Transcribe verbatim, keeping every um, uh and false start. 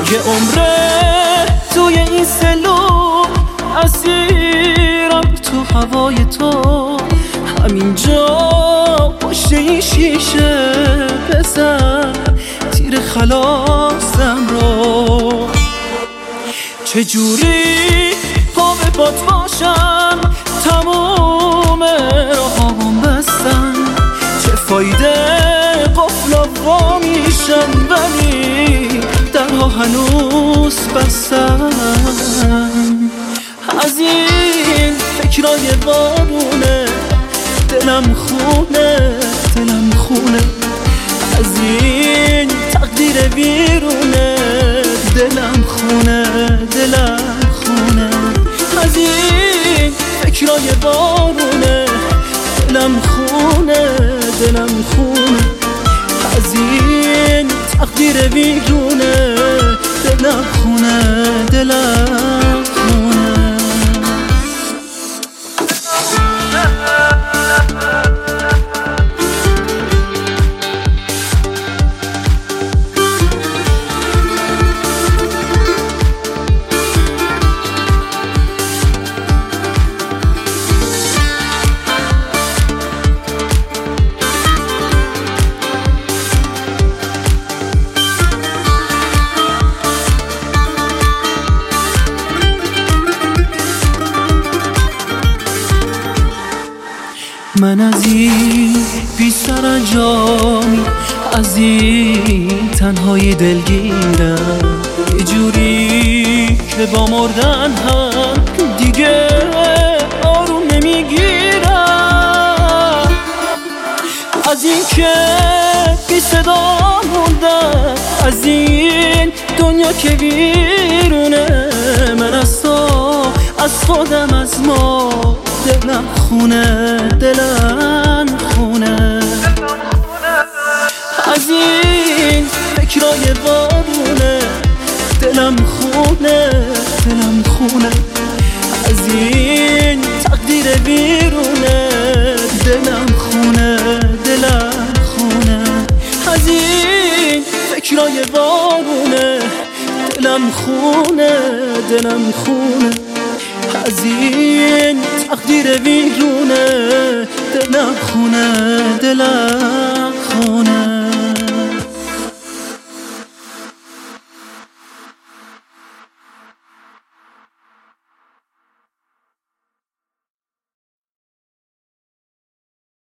یه عمره توی این سلو اسیرم تو هوای تو، همینجا پشت این شیشه بزن تیر خلاصم رو. چجوری پا به باد باشم تموم راهام بستن، چه فایده قفلا وا میشن ولی درها هنوز بستن. از این فکرای بارونه دلم خونه دلم خونه، از این تقدیر بیرونه دلم خونه دلم خونه، از این فکرای بارونه دلم خونه دلم خونه، از این تقدیر بیرونه دلم خونه دلم خونه. من از این بی سرانجامی از این تنهایی دلگیرم، یه جوری که با مردن هم دیگه آروم نمیگیرم، از این که بی صدا موندم، از این دنیا که بیرونه. من از تو از خودم از ما دلم خونه دلم خونه، از این فکرای بارونه دلم خونه دلم خونه، از این تقدیر بیرونه دلم خونه دلم خونه، از این فکرای بارونه دلم خونه دلم خونه، از این تقدیر بیرونه دلم خونه دلم